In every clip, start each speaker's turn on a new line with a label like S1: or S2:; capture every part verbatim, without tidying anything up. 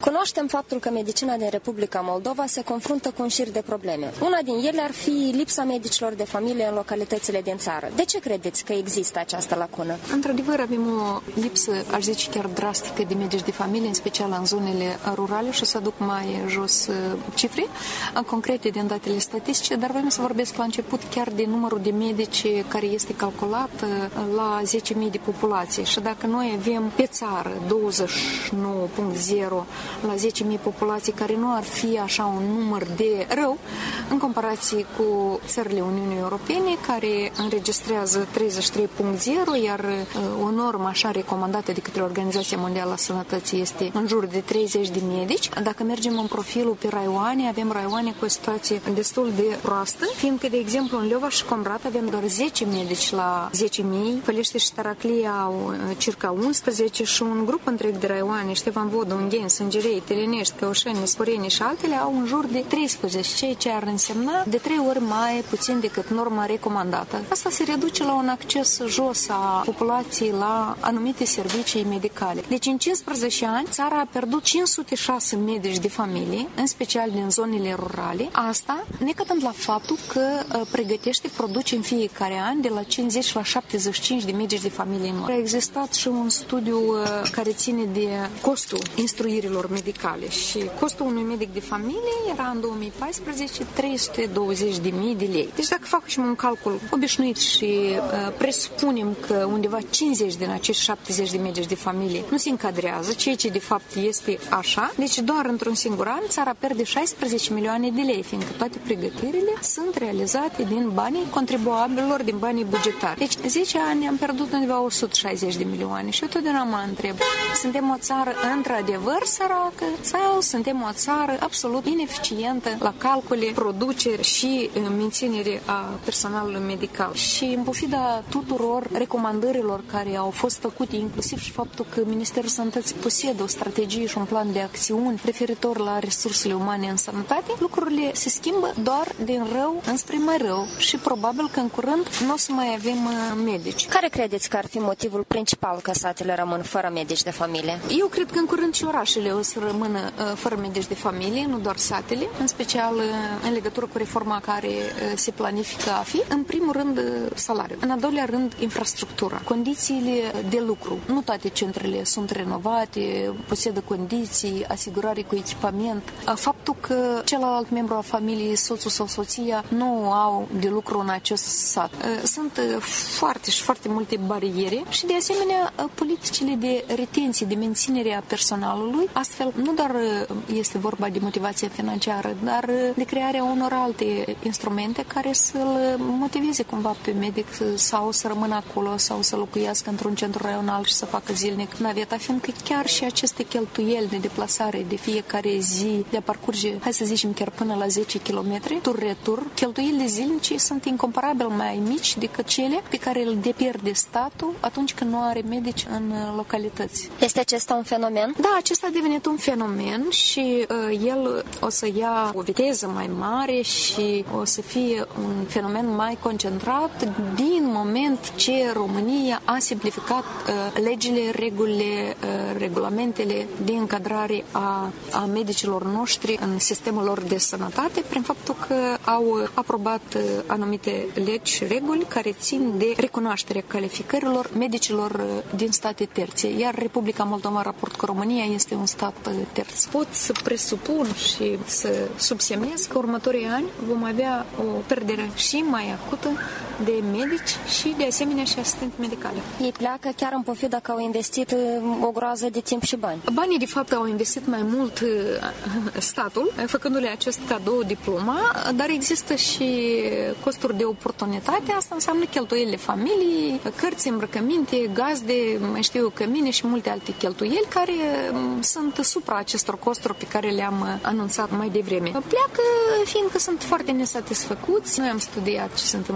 S1: Cunoaștem faptul că medicina din Republica Moldova se confruntă cu un șir de probleme. Una din ele ar fi lipsa medicilor de familie în localitățile din țară. De ce credeți că există această lacună?
S2: Într-adevăr, avem o lipsă, aș zice chiar drastică, de medici de familie, în special în zonele rurale, și o să aduc mai jos cifre concrete din datele statistice, dar vreau să vorbesc la început chiar de numărul de medici care este calculat la zece mii de populație. Și dacă noi avem pe țară douăzeci și nouă virgulă zero la zece mii populații, care nu ar fi așa un număr de rău în comparație cu țările Uniunii Europene, care înregistrează treizeci și trei virgulă zero, iar o normă așa recomandată de către Organizația Mondială a Sănătății este în jur de treizeci de medici. Dacă mergem în profilul pe raioane, avem raioane cu o situație destul de proastă, fiindcă, de exemplu, în Leova și Comrat avem doar zece medici la zece mii, Pălește și Taraclia au circa unsprezece și un grup întreg de raioane, Ștefan Vodă, Ungheni, Sângerei, Telenești, Căușeni, Sporeni și altele au în jur de treisprezece, ceea ce ar însemna de trei ori mai puțin decât norma recomandată. Asta se reduce la un acces jos a populației la anumite servicii medicale. Deci în cincisprezece ani țara a pierdut cinci sute șase medici de familie, în special din zonele rurale. Asta necătând la faptul că pregătește, produce în fiecare an de la cincizeci la șaptezeci și cinci de medici de familie noi. A existat și un studiu care ține de costul instruirilor medicale și costul unui medic de familie era în două mii paisprezece trei sute douăzeci de mii de lei. Deci dacă facem un calcul obișnuit și uh, presupunem că undeva cincizeci din acești șaptezeci de medici de familie nu se încadrează, ceea ce de fapt este așa, deci doar într-un singur an țara pierde șaisprezece milioane de lei, fiindcă toate pregătirile sunt realizate din banii contribuabililor, din banii bugetari. Deci zece ani am pierdut undeva o sută șaizeci de milioane și eu totdeauna mă întreb, suntem o țară într-adevăr săracă sau suntem o țară absolut ineficientă la calcule, producere și menținere a personalului medical? Și în pofida tuturor recomandărilor care au fost făcute, inclusiv și faptul că Ministerul Sănătății posedă o strategie și un plan de acțiuni referitor la resursele umane în sănătate, lucrurile se schimbă doar din rău înspre mai rău și probabil că în curând nu o să mai avem medici.
S1: Care credeți că ar fi motivul principal că satele rămân fără medici de familie?
S2: Eu cred că în curând și orașele o să rămână uh, fără medici de familie, nu doar satele, în special uh, în legătură cu reforma care uh, se planifică a fi. În primul rând, uh, salariul. În al doilea rând, infrastructura. Condițiile de lucru. Nu toate centrele sunt renovate, posedă condiții, asigurare cu echipament. Uh, faptul că celălalt membru al familiei, soțul sau soția, nu au de lucru în acest sat. Uh, sunt uh, foarte și foarte multe bariere și, de asemenea, uh, politicile de retenție, de menținere a personalului. Astfel, nu doar este vorba de motivație financiară, dar de crearea unor alte instrumente care să-l motiveze cumva pe medic sau să rămână acolo sau să locuiască într-un centru raional și să facă zilnic naveta, fiindcă chiar și aceste cheltuieli de deplasare de fiecare zi, de a parcurge, hai să zicem, chiar până la zece kilometri, tur-retur, cheltuielile zilnice sunt incomparabil mai mici decât cele pe care îl depierde statul atunci când nu are medici în localități.
S1: Este acesta un fenomen?
S2: Da, acesta a devenit un fenomen și uh, el o să ia o viteză mai mare și o să fie un fenomen mai concentrat din moment ce România a simplificat uh, legile, regulile, uh, regulamentele de încadrare a, a medicilor noștri în sistemul lor de sănătate, prin faptul că au aprobat uh, anumite legi și reguli care țin de recunoașterea calificărilor medicilor uh, din state terțe, iar Republica Moldova, raport cu România, este un stat terț. Pot să presupun și să subsemnez că următorii ani vom avea o pierdere și mai acută de medici și, de asemenea, și asistente medicale.
S1: Ei pleacă chiar în pofida că au investit o groază de timp și bani.
S2: Banii, de fapt, au investit mai mult statul, făcându-le acest cadou diploma, dar există și costuri de oportunitate. Asta înseamnă cheltuielile familiei, cărți, îmbrăcăminte, gazde, mai știu eu, cămine și multe alte cheltuieli care sunt supra acestor costuri pe care le-am anunțat mai devreme. Pleacă fiindcă sunt foarte nesatisfăcuți. Noi am studiat ce se întâmplă cu medici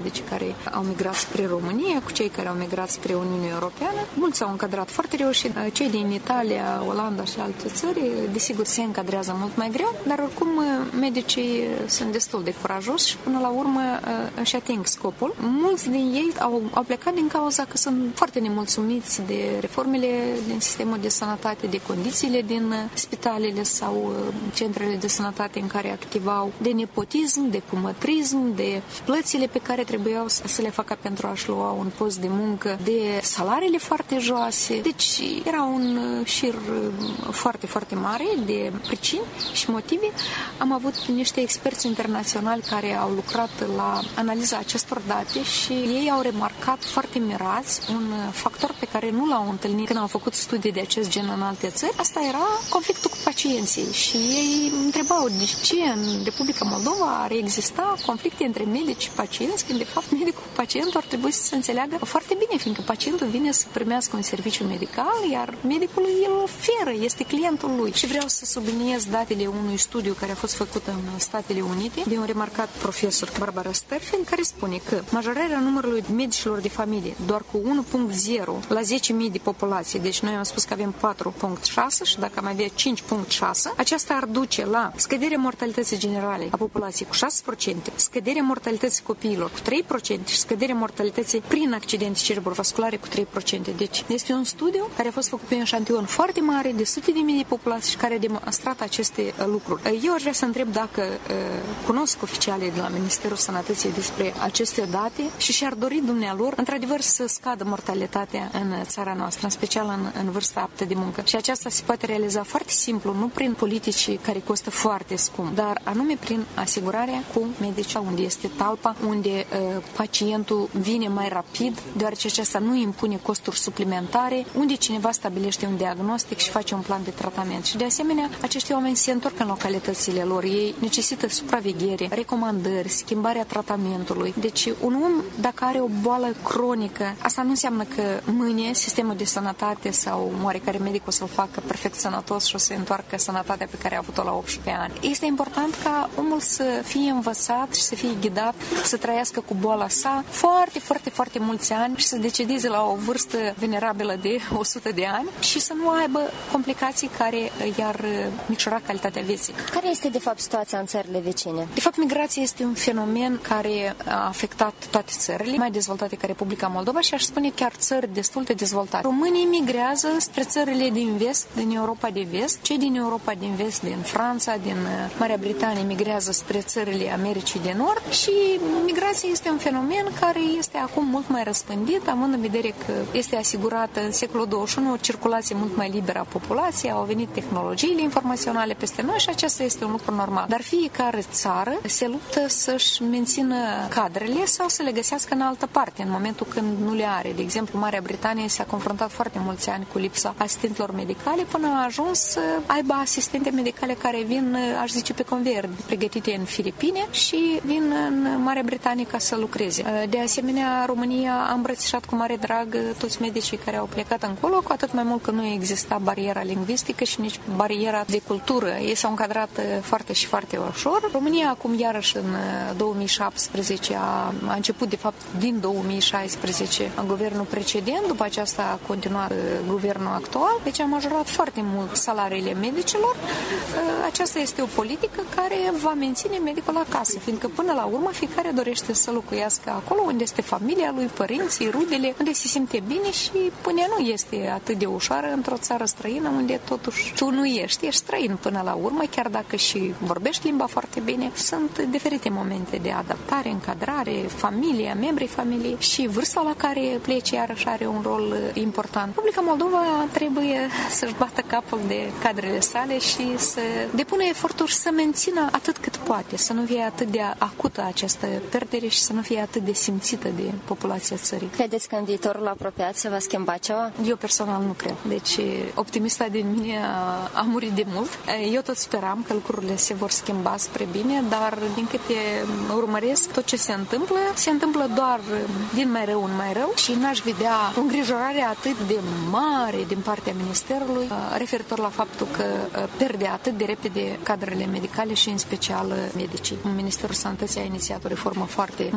S2: medici care au migrat spre România cu cei care au migrat spre Uniunea Europeană. Mulți s-au încadrat foarte reușit. Cei din Italia, Olanda și alte țări, desigur, se încadrează mult mai greu, dar oricum medicii sunt destul de curajoși și până la urmă își ating scopul. Mulți din ei au, au plecat din cauza că sunt foarte nemulțumiți de reformele din sistemul de sănătate, de condițiile din spitalele sau centrele de sănătate în care activau, de nepotism, de cumătrism, de plățile pe care trebuiau să le facă pentru a-și lua un post de muncă, de salariile foarte joase. Deci era un șir foarte, foarte mare de pricini și motive. Am avut niște experți internaționali care au lucrat la analiza acestor date și ei au remarcat foarte mirați un factor pe care nu l-au întâlnit când au făcut studii de acest gen în alte țări. Asta era conflictul cu pacienții și ei întrebau de ce în Republica Moldova ar exista conflicte între medici și pacienți, când de fapt medicul cu pacientul ar trebui să se înțeleagă foarte bine, fiindcă pacientul vine să primească un serviciu medical, iar medicul îl oferă, este clientul lui. Și vreau să subliniez datele unui studiu care a fost făcut în Statele Unite de un remarcat profesor, Barbara Sterfin, care spune că majorarea numărului medicilor de familie doar cu unu virgulă zero la zece mii de populație, deci noi am spus că avem patru virgulă șase și dacă am avea cinci virgulă șase, aceasta ar duce la scăderea mortalității generale a populației cu șase la sută, scăderea mortalității copiilor cu trei la sută și scăderea mortalității prin accidente cerebrovasculare cu trei la sută. Deci este un studiu care a fost făcut pe un șantion foarte mare de sute de mii de populații și care a demonstrat aceste lucruri. Eu aș vrea să întreb dacă uh, cunosc oficialii de la Ministerul Sănătății despre aceste date și și-ar dori dumnealor într-adevăr să scadă mortalitatea în țara noastră, în special în, în vârsta aptă de muncă. Și aceasta se poate realiza foarte simplu, nu prin politici care costă foarte scump, dar anume prin asigurarea cu medici unde este talpa, unde uh, pacientul vine mai rapid, deoarece aceasta nu impune costuri suplimentare, unde cineva stabilește un diagnostic și face un plan de tratament. Și de asemenea, acești oameni se întorc în localitățile lor. Ei necesită supraveghere, recomandări, schimbarea tratamentului. Deci un om, dacă are o boală cronică, asta nu înseamnă că mâine sistemul de sănătate sau oarecare medic o să-l facă perfect sănătos și o să întoarcă sănătatea pe care a avut-o la optsprezece ani. Este important ca omul să fie învățat și să fie ghidat să trăiască cu boala sa foarte, foarte, foarte mulți ani și să decedeze la o vârstă venerabilă de o sută de ani și să nu aibă complicații care i-ar micșora calitatea vieții.
S1: Care este de fapt situația în țările vecine?
S2: De fapt, migrația este un fenomen care a afectat toate țările mai dezvoltate ca Republica Moldova și aș spune chiar țări destul de dezvoltate. Românii migrează spre țările din vest, din Europa de vest. Cei din Europa din vest, din Franța, din Marea Britanie, migrează spre țările Americii de Nord și migrația este un fenomen care este acum mult mai răspândit, având în vedere că este asigurată în secolul douăzeci și unu o circulație mult mai liberă a populației, au venit tehnologiile informaționale peste noi și acesta este un lucru normal. Dar fiecare țară se luptă să-și mențină cadrele sau să le găsească în altă parte, în momentul când nu le are. De exemplu, Marea Britanie s-a confruntat foarte mulți ani cu lipsa asistentelor medicale până a ajuns să aibă asistente medicale care vin, aș zice, pe conveier, pregătite în Filipine și vin în Marea Britanie ca să lucreze. De asemenea, România a îmbrățișat cu mare drag toți medicii care au plecat încolo, cu atât mai mult că nu exista bariera lingvistică și nici bariera de cultură. Ei s-au încadrat foarte și foarte ușor. România acum iarăși în două mii șaptesprezece a, a început de fapt din două mii șaisprezece guvernul precedent, după aceasta a continuat guvernul actual, deci a majorat foarte mult salariile medicilor. Aceasta este o politică care va menține medicul acasă, fiindcă până la urmă fiecare dorește să locuiască acolo unde este familia lui, părinții, rudele, unde se simte bine și până nu este atât de ușoară într-o țară străină unde totuși tu nu ești, ești străin până la urmă, chiar dacă și vorbești limba foarte bine. Sunt diferite momente de adaptare, încadrare, familia, membrii familiei și vârsta la care pleci iarăși are un rol important. Republica Moldova trebuie să-și bată capul de cadrele sale și să depună eforturi să mențină atât cât poate, să nu fie atât de acută această perdere și să nu fie atât de simțită de populația țării.
S1: Credeți că în viitorul apropiat se va schimba ceva?
S2: Eu personal nu cred. Deci optimista din mine a, a murit de mult. Eu tot speram că lucrurile se vor schimba spre bine, dar din câte urmăresc tot ce se întâmplă, se întâmplă doar din mai rău în mai rău și n-aș vedea o îngrijorare atât de mare din partea Ministerului referitor la faptul că pierde atât de repede cadrele medicale și în special medicii. Ministerul Sănătății a inițiat o reformă foarte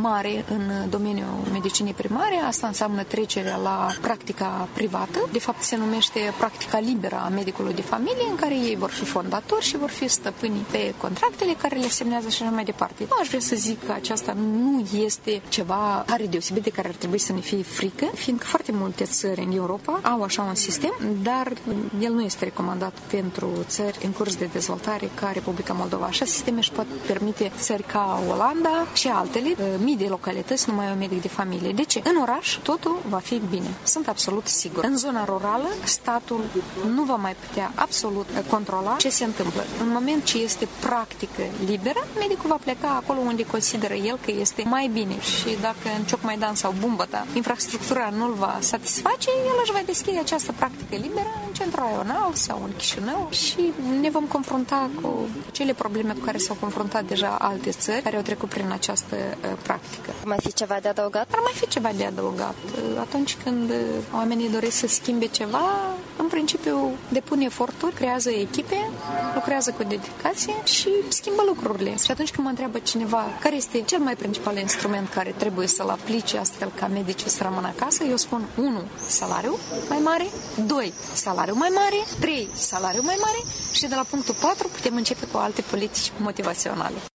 S2: mare în domeniul medicinii primare. Asta înseamnă trecerea la practica privată. De fapt, se numește practica liberă a medicului de familie, în care ei vor fi fondatori și vor fi stăpâni pe contractele care le semnează și așa mai departe. Nu aș vrea să zic că aceasta nu este ceva tare deosebit de care ar trebui să ne fie frică, fiindcă foarte multe țări în Europa au așa un sistem, dar el nu este recomandat pentru țări în curs de dezvoltare ca Republica Moldova. Așa sisteme își pot permite țări ca Olanda și altele, mii de localități, numai un medic de familie. De ce? În oraș totul va fi bine. Sunt absolut sigur. În zona rurală, statul nu va mai putea absolut controla ce se întâmplă. În moment ce este practică liberă, medicul va pleca acolo unde consideră el că este mai bine. Și dacă în Ciocmaidan sau Bumbăta infrastructura nu-l va satisface, el își va deschide această practică liberă în centrul raional sau în Chișinău și ne vom confrunta cu cele probleme cu care s-au confruntat deja alte țări care au trecut prin această uh, practică.
S1: Ar mai fi ceva de adăugat?
S2: Ar mai fi ceva de adăugat. Atunci când oamenii doresc să schimbe ceva, în principiu depune eforturi, creează echipe, lucrează cu dedicație și schimbă lucrurile. Și atunci când mă întreabă cineva care este cel mai principal instrument care trebuie să-l aplice astfel ca medicii să rămână acasă, eu spun unu. Salariu mai mare, doi. Salariu mai mare, trei. Salariu mai mare și de la punctul patru putem începe cu alte politici motivaționale.